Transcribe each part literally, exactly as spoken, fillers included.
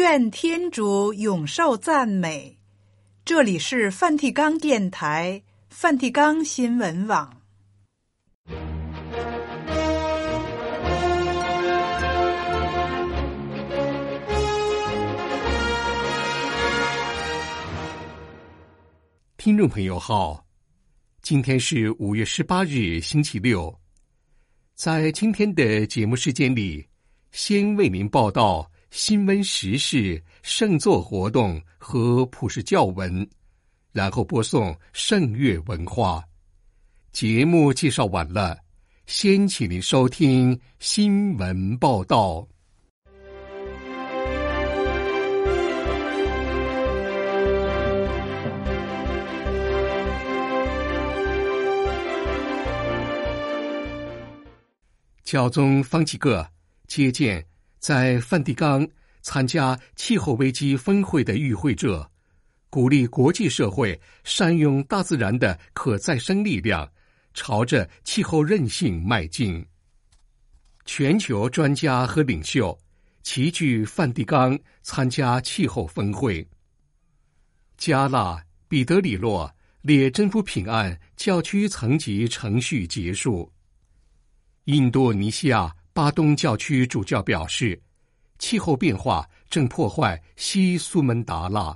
愿天主永受赞美。这里是梵蒂冈电台、梵蒂冈新闻网。 听众朋友好，今天是五月十八日，星期六。在今天的节目时间里，先为您报道新闻时事、圣座活动和普世教文，然后播送圣乐文化。节目介绍完了，先请您收听新闻报道。教宗方济各接见在梵蒂冈参加气候危机峰会的与会者，鼓励国际社会善用大自然的可再生力量，朝着气候韧性迈进。全球专家和领袖齐聚梵蒂冈参加气候峰会。加纳彼得里洛列真福品案教区层级程序结束。印度尼西亚巴东教区主教表示，气候变化正破坏西苏门答腊。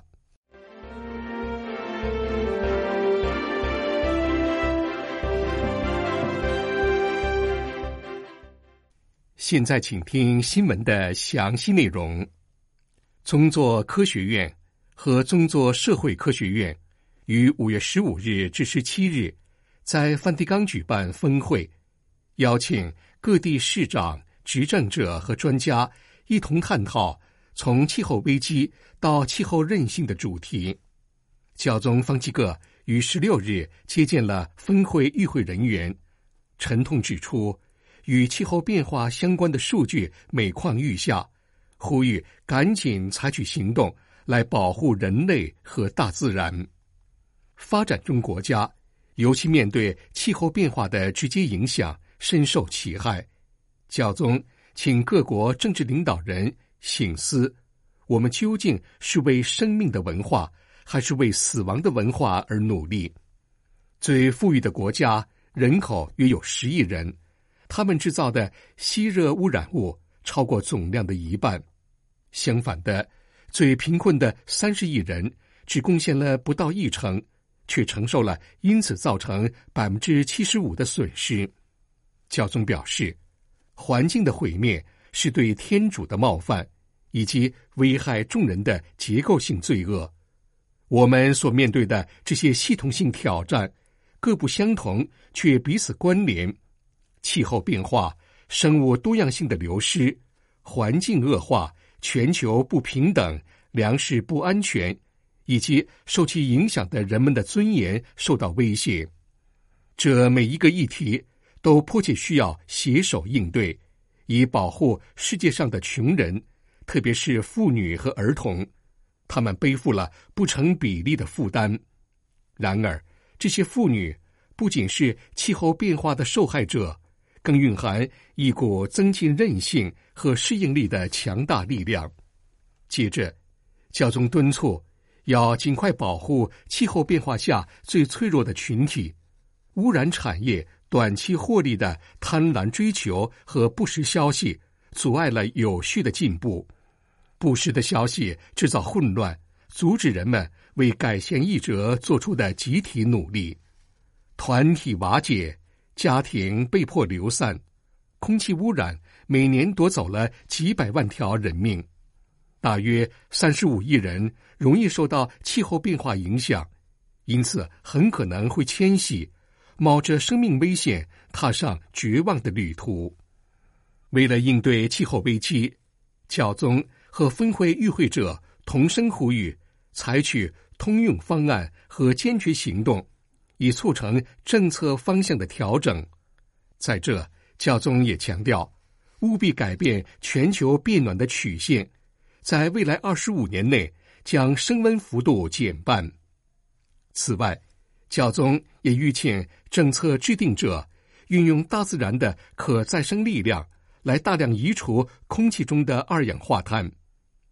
现在请听新闻的详细内容。宗座科学院和宗座社会科学院于五月十五日至十七日在梵蒂冈举办峰会，邀请各地市长、执政者和专家一同探讨从气候危机到气候韧性的主题。教宗方济各于十六日接见了峰会与会人员，沉痛指出与气候变化相关的数据每况愈下，呼吁赶紧采取行动来保护人类和大自然。发展中国家尤其面对气候变化的直接影响，深受其害。教宗请各国政治领导人省思，我们究竟是为生命的文化，还是为死亡的文化而努力？最富裕的国家人口约有十亿人，他们制造的吸热污染物超过总量的一半。相反的，最贫困的三十亿人只贡献了不到一成，却承受了因此造成百分之七十五的损失。教宗表示，环境的毁灭是对天主的冒犯，以及危害众人的结构性罪恶。我们所面对的这些系统性挑战，各不相同，却彼此关联。气候变化、生物多样性的流失、环境恶化、全球不平等、粮食不安全，以及受其影响的人们的尊严受到威胁。这每一个议题都迫切需要携手应对，以保护世界上的穷人，特别是妇女和儿童。他们背负了不成比例的负担。然而，这些妇女不仅是气候变化的受害者，更蕴含一股增进韧性和适应力的强大力量。接着，教宗敦促要尽快保护气候变化下最脆弱的群体。污染产业短期获利的贪婪追求和不实消息阻碍了有序的进步。不实的消息制造混乱，阻止人们为改弦易辙做出的集体努力。团体瓦解，家庭被迫流散，空气污染每年夺走了几百万条人命。大约三十五亿人容易受到气候变化影响，因此很可能会迁徙，冒着生命危险踏上绝望的旅途。为了应对气候危机，教宗和峰会与会者同声呼吁采取通用方案和坚决行动，以促成政策方向的调整。在这，教宗也强调，务必改变全球变暖的曲线，在未来二十五年内将升温幅度减半。此外，教宗也吁请政策制定者运用大自然的可再生力量来大量移除空气中的二氧化碳。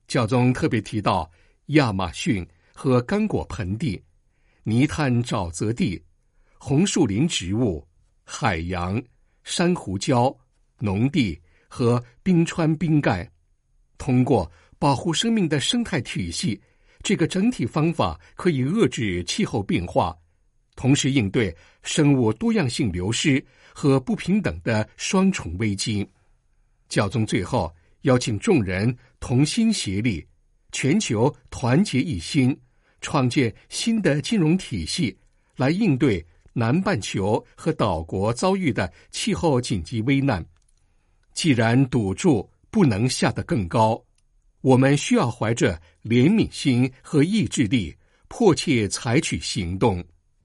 教宗特别提到亚马逊和刚果盆地、泥炭沼泽地、红树林植物、海洋、珊瑚礁、农地和冰川冰盖。通过保护生命的生态体系，这个整体方法可以遏制气候变化，同时应对生物多样性流失和不平等的双重危机。教宗最后邀请众人同心协力，全球团结一心，创建新的金融体系，来应对南半球和岛国遭遇的气候紧急危难。既然赌注不能下得更高，我们需要怀着怜悯心和意志力，迫切采取行动。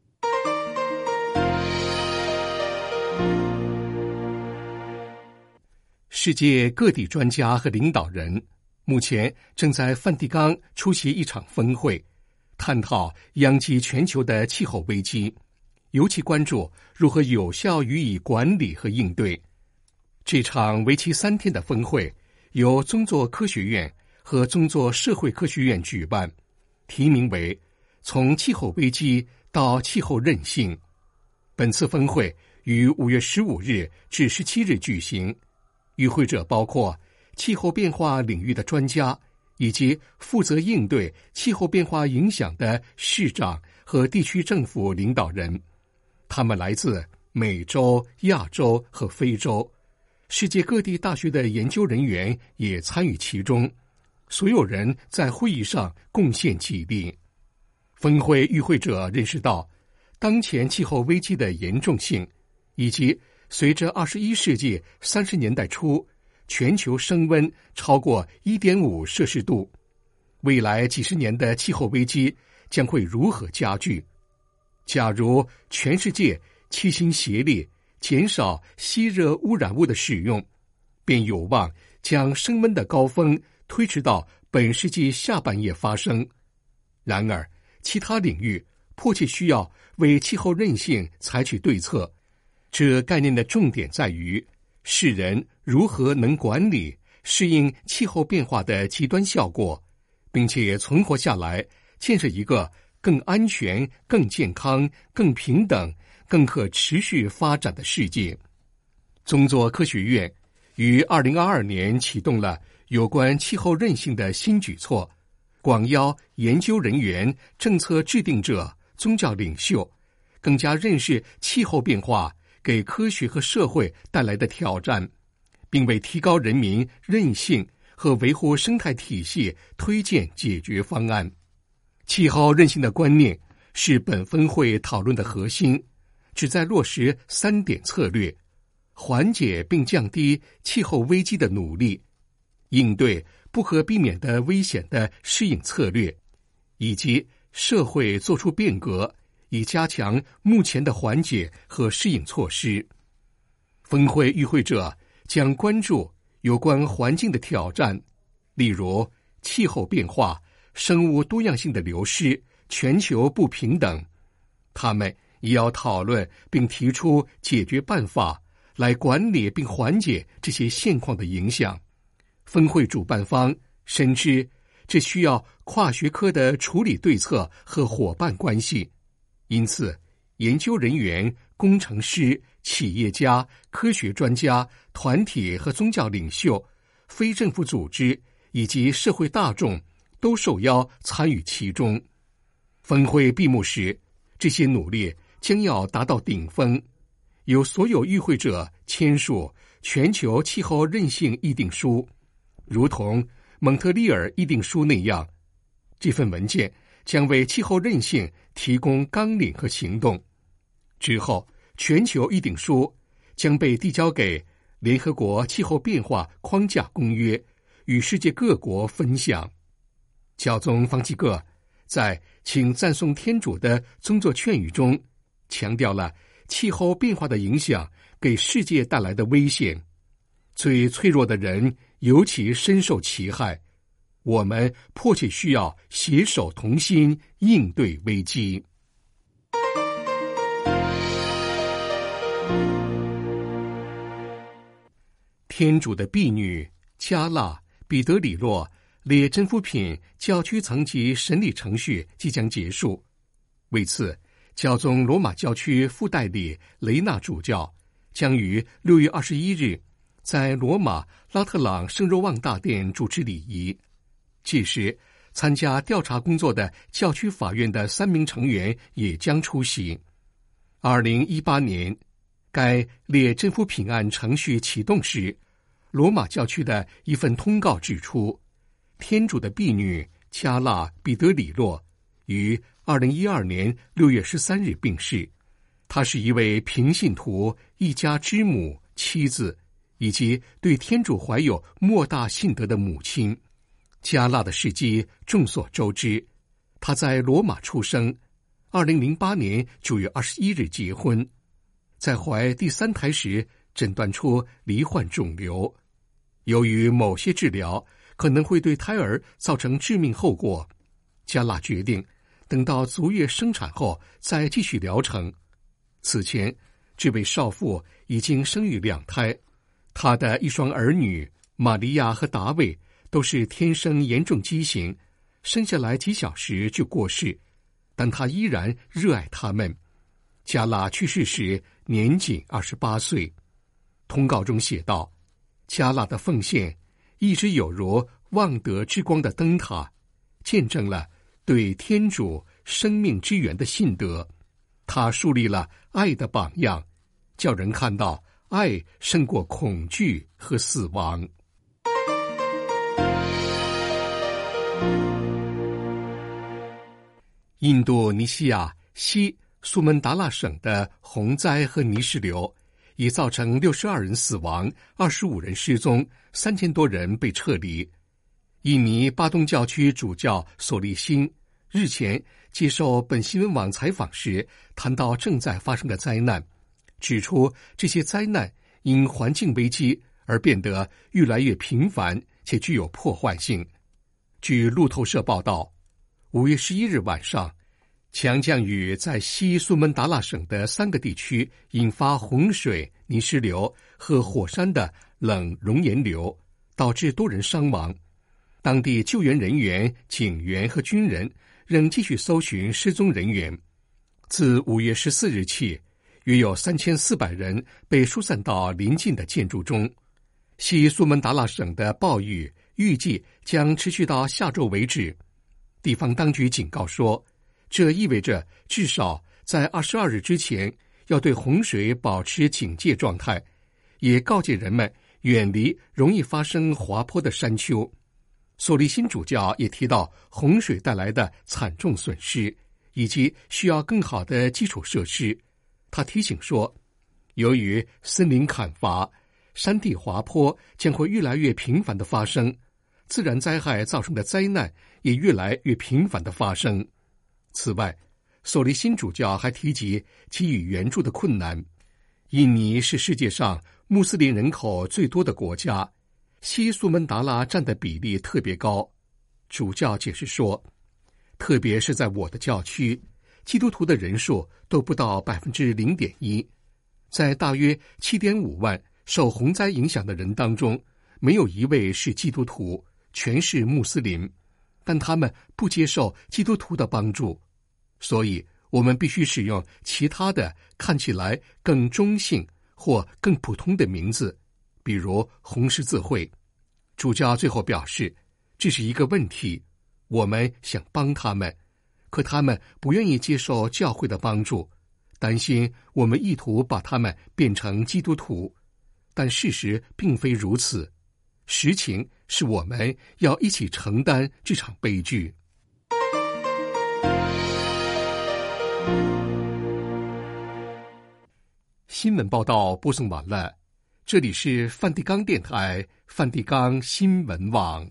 世界各地专家和领导人目前正在梵蒂冈出席一场峰会，探讨殃及全球的气候危机，尤其关注如何有效予以管理和应对。这场为期三天的峰会由宗座科学院和宗座社会科学院举办，题名为“从气候危机到气候韧性”。本次峰会于五月十五日至十七日举行，与会者包括气候变化领域的专家，以及负责应对气候变化影响的市长和地区政府领导人。他们来自美洲、亚洲和非洲，世界各地大学的研究人员也参与其中。所有人在会议上贡献己力。峰会与会者认识到当前气候危机的严重性，以及随着二十一世纪三十年代初全球升温超过 一点五摄氏度，未来几十年的气候危机将会如何加剧。假如全世界齐心协力减少吸热污染物的使用，便有望将升温的高峰推迟到本世纪下半叶发生。然而，其他领域迫切需要为气候韧性采取对策。这概念的重点在于世人如何能管理适应气候变化的极端效果，并且存活下来，建设一个更安全、更健康、更平等、更可持续发展的世界。宗座科学院于二零二二年启动了有关气候韧性的新举措，广邀研究人员、政策制定者、宗教领袖，更加认识气候变化给科学和社会带来的挑战，并为提高人民韧性和维护生态体系推荐解决方案。气候韧性的观念是本峰会讨论的核心，旨在落实三点策略：缓解并降低气候危机的努力，应对不可避免的危险的适应策略，以及社会做出变革，以加强目前的缓解和适应措施。峰会与会者将关注有关环境的挑战，例如气候变化、生物多样性的流失、全球不平等。他们也要讨论并提出解决办法，来管理并缓解这些现况的影响。峰会主办方深知这需要跨学科的处理对策和伙伴关系，因此研究人员、工程师、企业家、科学专家、团体和宗教领袖、非政府组织以及社会大众都受邀参与其中。峰会闭幕时，这些努力将要达到顶峰，由所有与会者签署全球气候韧性议定书，如同蒙特利尔议定书那样。这份文件将为气候韧性提供纲领和行动。之后，全球议定书将被递交给联合国气候变化框架公约，与世界各国分享。教宗方济各在请赞颂天主的宗座劝语中强调了气候变化的影响给世界带来的危险，最脆弱的人尤其深受其害。我们迫切需要携手同心应对危机。天主的婢女加纳、彼得里洛、 列真福品教区层级审理程序即将结束。为此，教宗罗马教区副代理雷纳主教将于六月二十一日在罗马拉特朗圣若望大殿主持礼仪。届时，参加调查工作的教区法院的三名成员也将出席。二零一八年，该列真福品案程序启动时，罗马教区的一份通告指出，天主的婢女加纳彼得里洛于二零一二年六月十三日病逝。她是一位平信徒、一家之母、妻子，以及对天主怀有莫大信德的母亲。加纳的事迹众所周知，她在罗马出生，二零零八年九月二十一日结婚，在怀第三胎时诊断出罹患肿瘤，由于某些治疗可能会对胎儿造成致命后果，加纳决定等到足月生产后再继续疗程。此前，这位少妇已经生育两胎，她的一双儿女玛利亚和达卫都是天生严重畸形，生下来几小时就过世，但她依然热爱他们。加纳去世时年仅二十八岁。通告中写道，加纳的奉献一直有如望德之光的灯塔，见证了对天主生命之源的信德。他树立了爱的榜样，叫人看到爱胜过恐惧和死亡。印度尼西亚西苏门答腊省的洪灾和泥石流已造成六十二人死亡，二十五人失踪，三千多人被撤离。印尼巴东教区主教索利辛日前接受本新闻网采访时谈到正在发生的灾难，指出这些灾难因环境危机而变得越来越频繁且具有破坏性。据路透社报道，五月十一日晚上，强降雨在西苏门答腊省的三个地区引发洪水、泥石流和火山的冷熔岩流，导致多人伤亡。当地救援人员、警员和军人仍继续搜寻失踪人员。自五月十四日起，约有三千四百人被疏散到邻近的建筑中。西苏门答腊省的暴雨预计将持续到下周为止。地方当局警告说，这意味着至少在二十二日之前要对洪水保持警戒状态，也告诫人们远离容易发生滑坡的山丘。索利辛主教也提到洪水带来的惨重损失，以及需要更好的基础设施。他提醒说，由于森林砍伐，山地滑坡将会越来越频繁的发生，自然灾害造成的灾难也越来越频繁的发生。此外，索利辛主教还提及给予援助的困难。印尼是世界上穆斯林人口最多的国家，西苏门答腊占的比例特别高。主教解释说，特别是在我的教区，基督徒的人数都不到 百分之零点一。 在大约 七点五万受洪灾影响的人当中，没有一位是基督徒，全是穆斯林，但他们不接受基督徒的帮助，所以我们必须使用其他的看起来更中性或更普通的名字，比如红十字会。主教最后表示，这是一个问题，我们想帮他们，可他们不愿意接受教会的帮助，担心我们意图把他们变成基督徒。但事实并非如此，实情是我们要一起承担这场悲剧。新闻报道播送完了，这里是梵蒂冈电台梵蒂冈新闻网。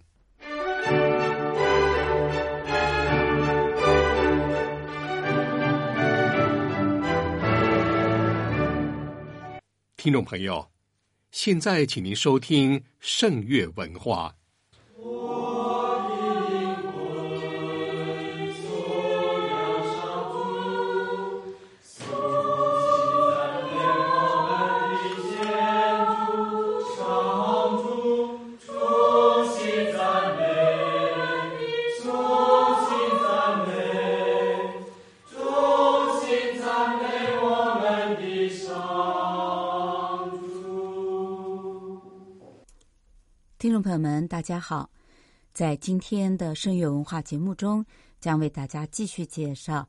听众朋友，现在请您收听圣乐文化。 听众朋友们大家好，在今天的声乐文化节目中，将为大家继续介绍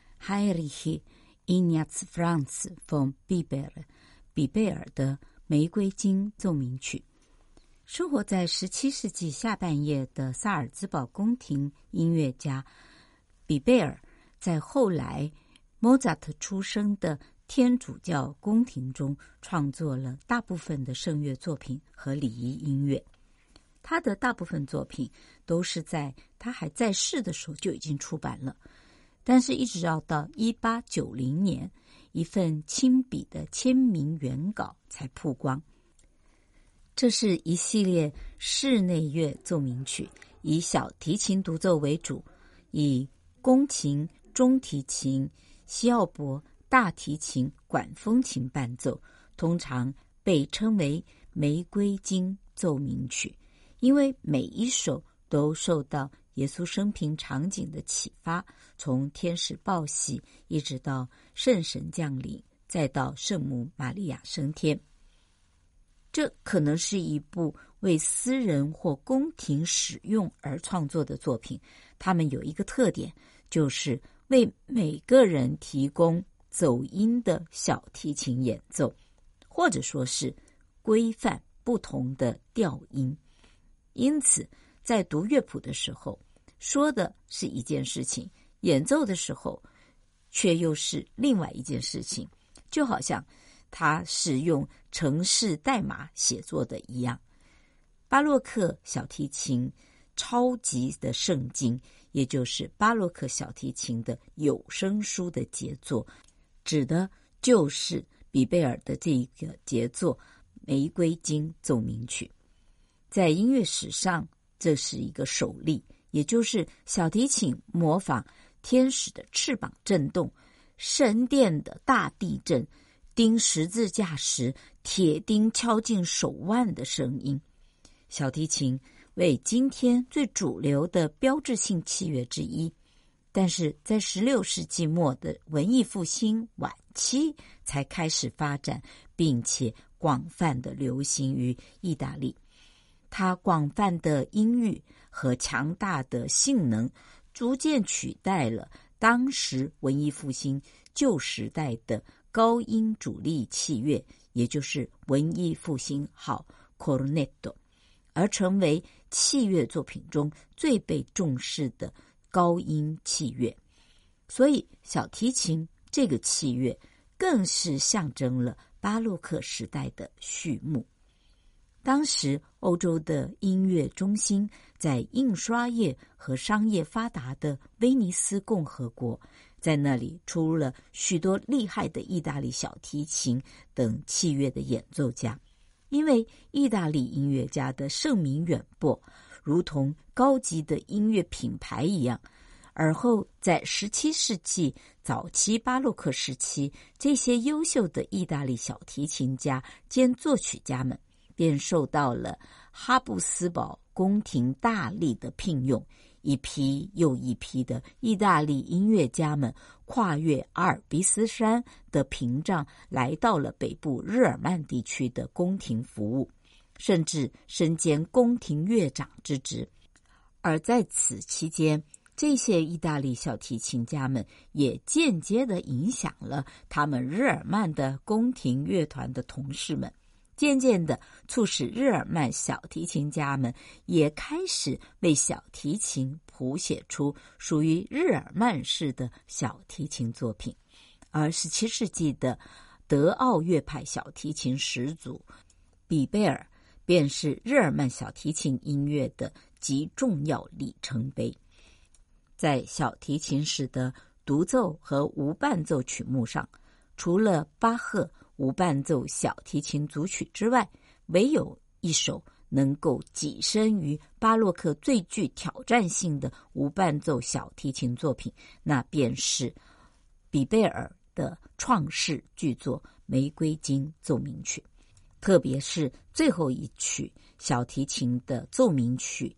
Heinrich Ignaz Franz von Bibel 比贝尔的玫瑰金奏鸣曲。生活在十七世纪下半叶的萨尔兹堡宫廷音乐家比贝尔，在后来莫扎特出生的天主教宫廷中创作了大部分的圣乐作品和礼仪音乐。他的大部分作品都是在他还在世的时候就已经出版了，但是一直要到一八九零年，一份亲笔的签名原稿才曝光。这是一系列室内乐奏鸣曲，以小提琴独奏为主，以宫琴、中提琴、西奥钹、大提琴、管风琴伴奏，通常被称为玫瑰金奏鸣曲，因为每一首都受到耶稣生平场景的启发，从天使报喜一直到圣神降临，再到圣母玛利亚升天。这可能是一部为私人或宫廷使用而创作的作品，它们有一个特点，就是为每个人提供走音的小提琴演奏，或者说是规范不同的调音。因此在读乐谱的时候说的是一件事情，演奏的时候却又是另外一件事情，就好像它是用程式代码写作的一样。巴洛克小提琴超级的圣经，也就是巴洛克小提琴的有声书的杰作，指的就是比贝尔的这个杰作玫瑰金奏鸣曲。在音乐史上，这是一个首例，也就是小提琴模仿天使的翅膀震动，神殿的大地震，钉十字架时铁钉敲进手腕的声音。小提琴为今天最主流的标志性器乐之一，但是在十六世纪末的文艺复兴晚期才开始发展，并且广泛的流行于意大利。它广泛的音域和强大的性能逐渐取代了当时文艺复兴旧时代的高音主力器乐，也就是文艺复兴号 cornetto， 而成为器乐作品中最被重视的高音器乐。所以小提琴这个器乐更是象征了巴洛克时代的序幕。当时欧洲的音乐中心在印刷业和商业发达的威尼斯共和国，在那里出了许多厉害的意大利小提琴等器乐的演奏家。因为意大利音乐家的盛名远播，如同高级的音乐品牌一样，而后在十七世纪早期巴洛克时期，这些优秀的意大利小提琴家兼作曲家们便受到了哈布斯堡宫廷大力的聘用，一批又一批的意大利音乐家们跨越阿尔卑斯山的屏障，来到了北部日耳曼地区的宫廷服务，甚至身兼宫廷乐长之职。而在此期间，这些意大利小提琴家们也间接地影响了他们日耳曼的宫廷乐团的同事们，渐渐地促使日耳曼小提琴家们也开始为小提琴谱写出属于日耳曼式的小提琴作品。而十七世纪的德奥乐派小提琴始祖比贝尔便是日耳曼小提琴音乐的极重要里程碑。在小提琴史的独奏和无伴奏曲目上，除了巴赫无伴奏小提琴组曲之外，唯有一首能够跻身于巴洛克最具挑战性的无伴奏小提琴作品，那便是比贝尔的创世巨作《玫瑰金奏鸣曲》，特别是最后一曲小提琴的奏鸣曲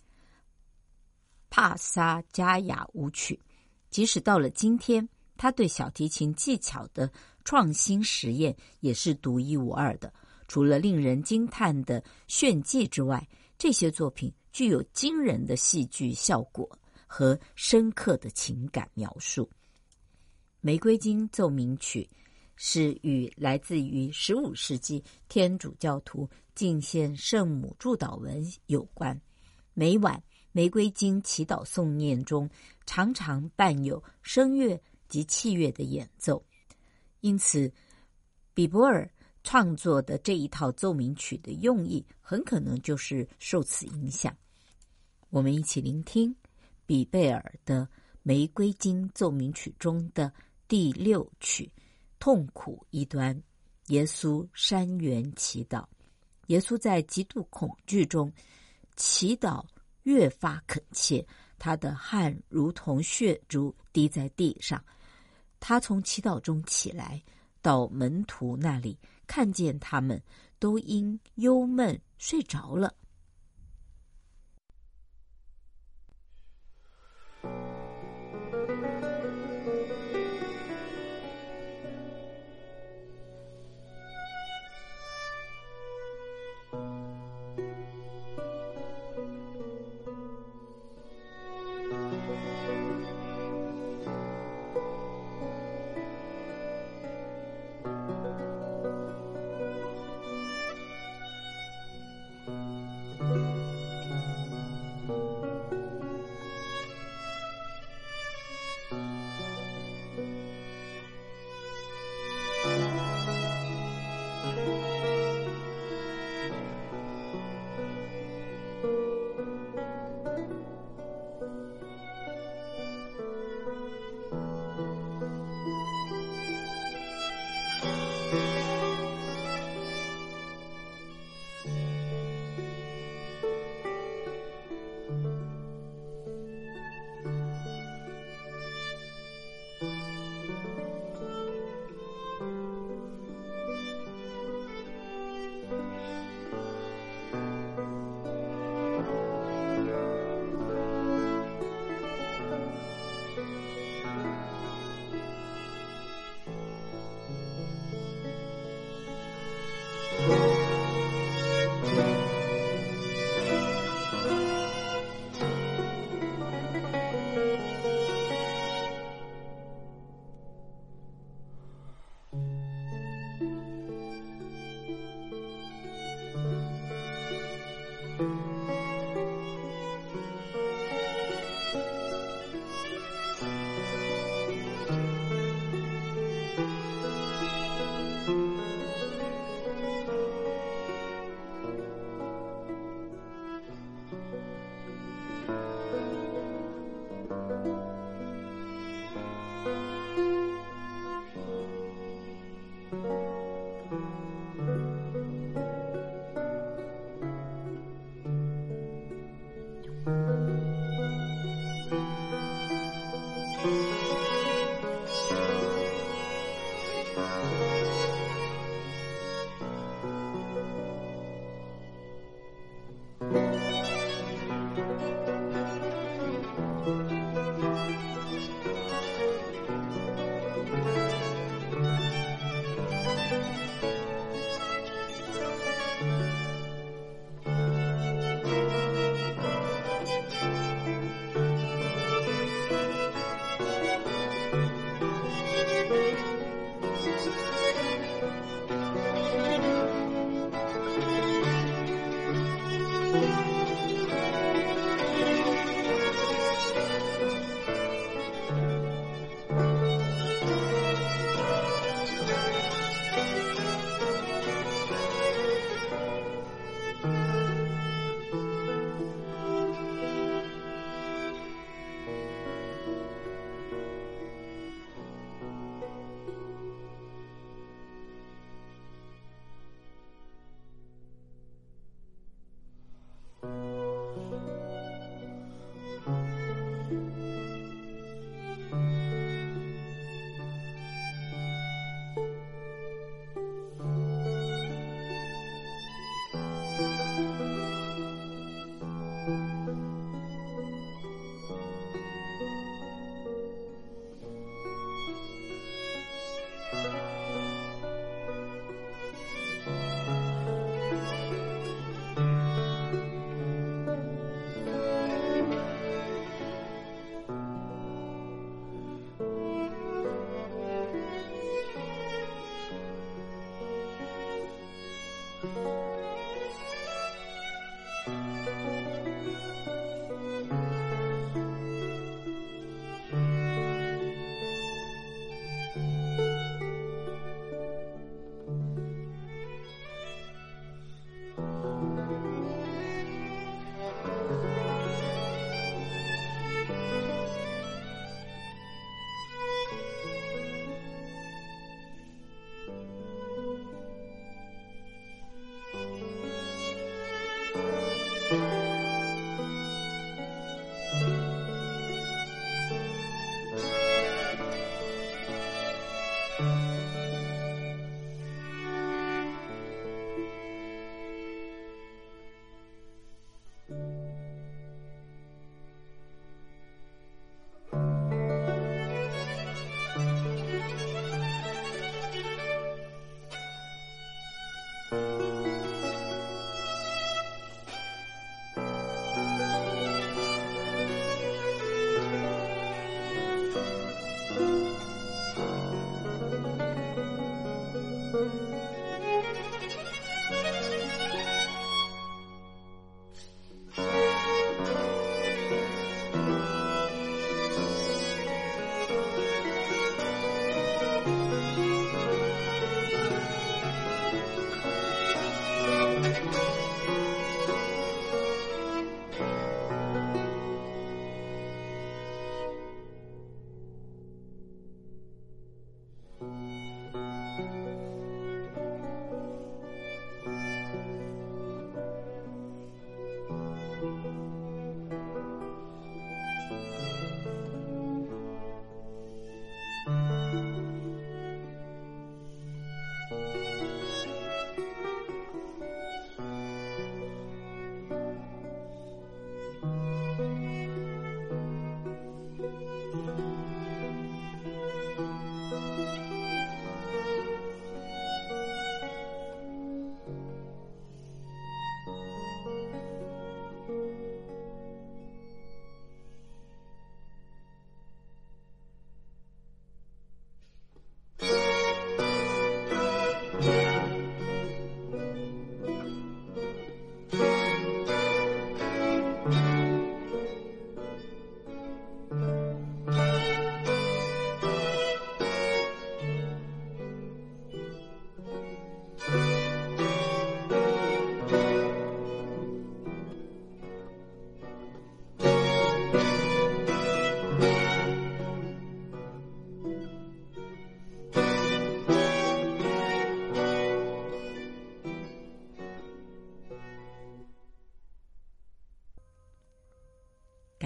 帕萨加雅舞曲。即使到了今天，他对小提琴技巧的创新实验也是独一无二的。除了令人惊叹的炫技之外， 这些作品具有惊人的戏剧效果和深刻的情感描述。玫瑰经奏鸣曲是与来自于十五世纪天主教徒敬献圣母祝祷文有关。每晚玫瑰经祈祷诵念中常常伴有声乐及器乐的演奏，因此比伯尔创作的这一套奏鸣曲的用意很可能就是受此影响。我们一起聆听比贝尔的玫瑰经奏鸣曲中的第六曲痛苦一端，耶稣山园祈祷。耶稣在极度恐惧中祈祷越发恳切，他的汗如同血珠滴在地上。他从祈祷中起来，到门徒那里，看见他们都因忧闷睡着了。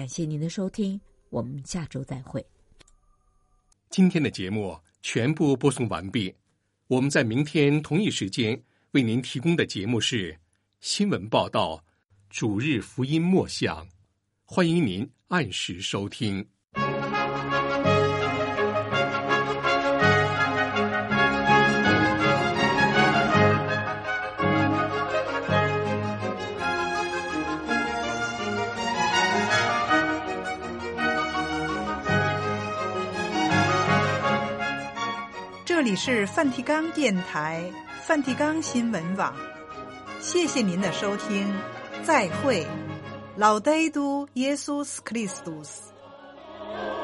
感谢您的收听，我们下周再会。 今天的节目全部播送完毕，我们在明天同一时间为您提供的节目是新闻报道、主日福音默想，欢迎您按时收听。 这里是梵蒂冈电台梵蒂冈新闻网，谢谢您的收听，再会。Laudetur Jesus Christus。